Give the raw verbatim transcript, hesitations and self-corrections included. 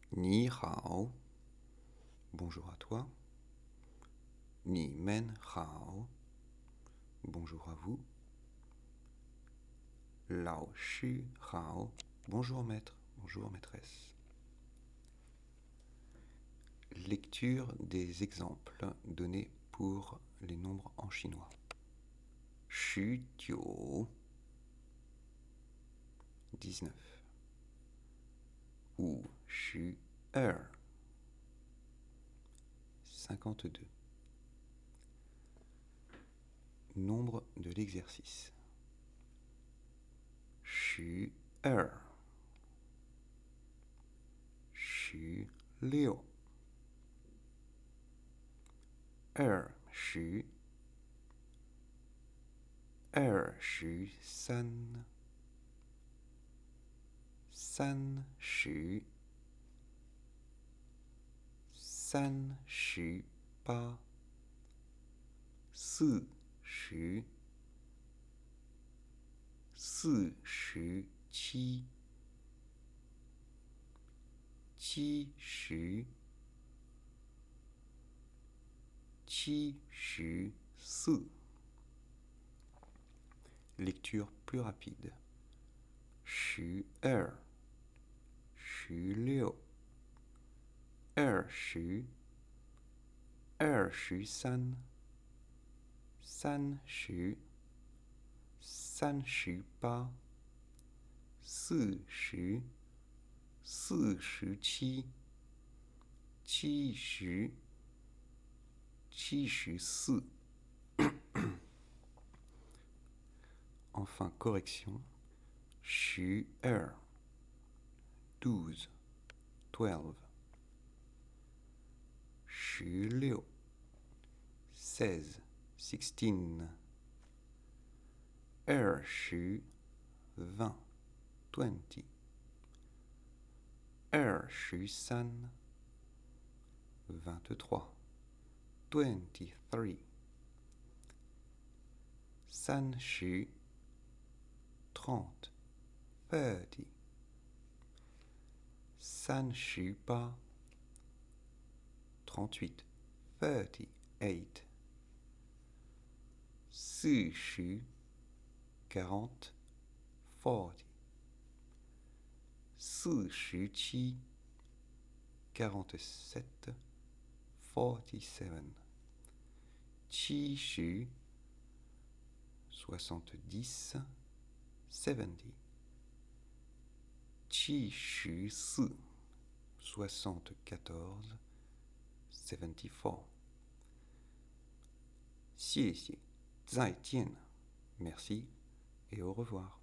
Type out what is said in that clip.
Ni hao, bonjour à toi. Ni men hao, bonjour à vous. Lao Shu hao, bonjour maître, bonjour maîtresse. Lecture des exemples donnés pour les nombres en chinois. Shu Tio, dix-neuf. Ou Shu Er, cinquante-deux. Nombre de l'exercice. Shu Er, Shu Liu, Er Shu, Er Shu San, San Shu, San Shu Pa, Si Shu, Si Shu Qi, Qi Shu, Qi Shu Si. Lecture plus rapide. Shu Er, Shu Liu, Er Shu, Er Shu San, San Shu, San Shu Pa, Si Shu, Si Shu Qi, Qi Shu, Qi Shu Si. Enfin, correction. Shu Er, douze, twelve. Shu Liu, seize, sixteen. Er Shu, vingt, twenty. Er Shu San, vingt-trois, twenty-three. San Shu, trente, thirty. San Shu Pa, trente-huit, thirty-eight. Si Shu, quarante, forty. Si Shu Qi, quarante-sept, forty-seven. Qi Shu, soixante-dix, seventy. Qi Shu Si, soixante-quatorze, seventy-four. 谢谢，再见，merci et au revoir.